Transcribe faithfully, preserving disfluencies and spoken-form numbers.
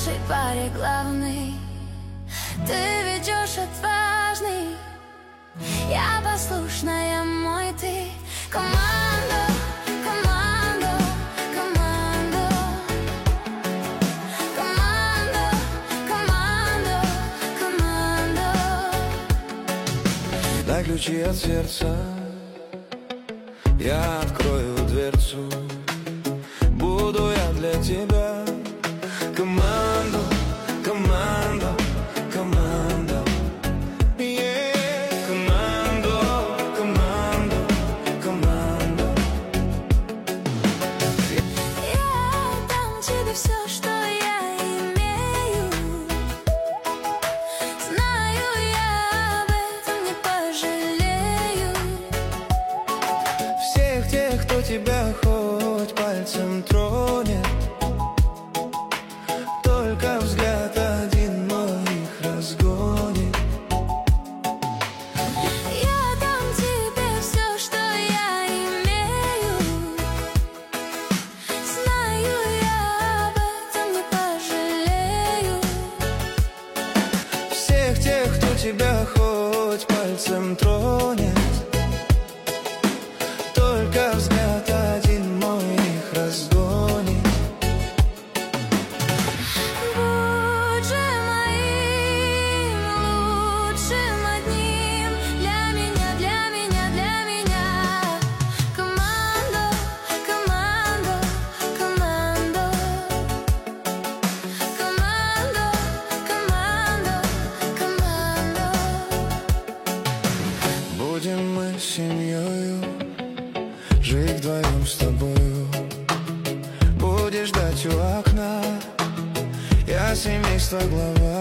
нашей паре главный. Ты ведешь отважный, я послушная, мой ты. Командо, командо, командо, командо, командо, командо. Дай ключи от сердца, я открою дверцу. Буду я для тебя командо, командо, командо. Yeah. Командо, командо, командо. Я дам тебе все, что я имею. Знаю, я об этом не пожалею. Всех тех, кто тебя хоть пальцем тронет, только взгляд один мой их разгонит. Я дам тебе все, что я имею. Знаю, я об этом не пожалею. Всех тех, кто тебя хоть пальцем тронет, только взгляд один мой их разгонит. Будь же моим лучшим одним. Для меня, для меня, для меня. Командо, командо, командо. Командо, командо, командо. Будем мы семьёю, жить вдвоем с тобою. Будешь ждать у окна, я семейства глава.